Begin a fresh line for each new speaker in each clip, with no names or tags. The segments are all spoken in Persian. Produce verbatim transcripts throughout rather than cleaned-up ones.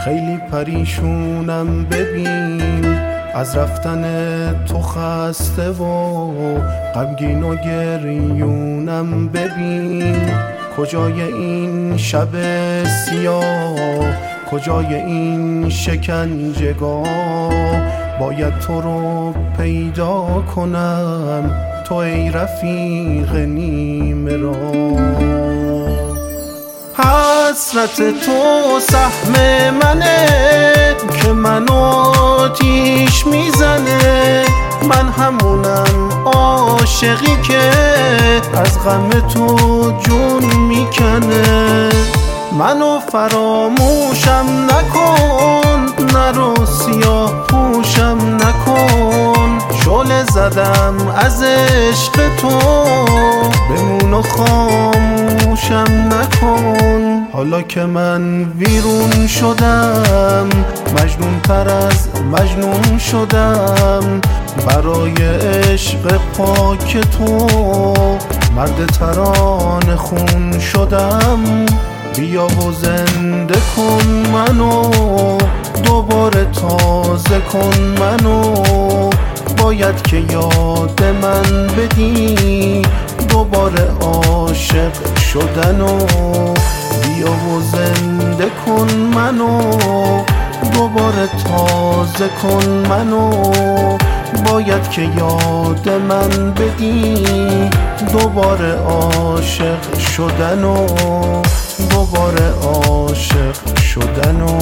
خیلی پریشونم ببین، از رفتن تو خسته و غمگین و گریونم ببین. کجای این شب سیاه، کجای این شکنجهگاه، باید تو رو پیدا کنم، تو ای رفیق نیمه راه. حسرت تو سهم منه که منو آتیش میزنه، من همونم عاشقی که از غم تو جون میکنه. منو فراموشم نکن، نرو سیاه پوشم نکن، شعله زدم از عشق تو، بمون و خاموشم نکن. حالا که من ویرون شدم، مجنون تر از مجنون شدم، برای عشق پاک تو مرد ترانه خون شدم. بیا و زنده کن منو، دوباره تازه کن منو، باید که یاد من بدی دوباره عاشق شدنو. بیا و زنده کن منو، دوباره تازه کن منو، باید که یاد من بدی دوباره عاشق شدنو، دوباره عاشق شدنو.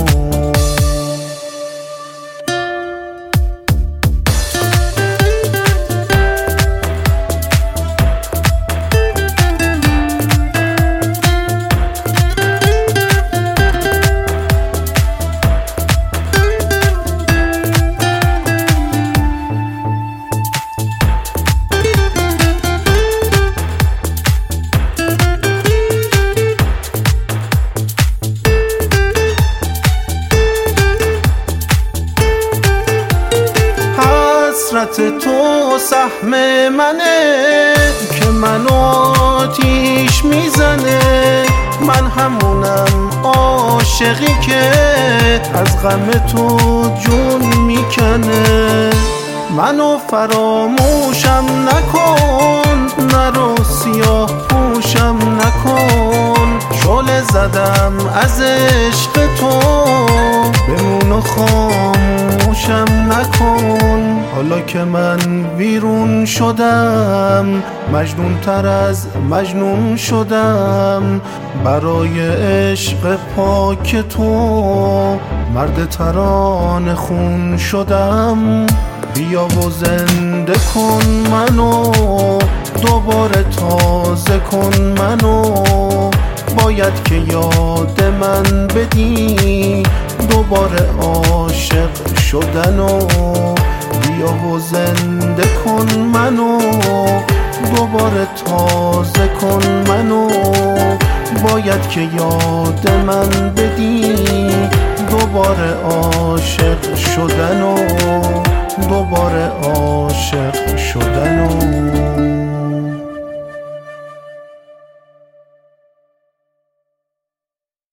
حسرت تو سهم منه که منو آتیش میزنه، من همونم عاشقی که از غم تو جون میکنه. منو فراموشم نکن، نرو سیاه پوشم نکن، شعله زدم از عشق تو، بمون و خاموشم نکن. حالا که من ویرون شدم، مجنون تر از مجنون شدم، برای عشق پاک تو مرد ترانه خون شدم. بیا و زنده کن منو، دوباره تازه کن منو، باید که یاد من بدی دوباره عاشق شدنو. بیا و زنده کن منو، دوباره تازه کن منو، باید که یاد من بدی دوباره عاشق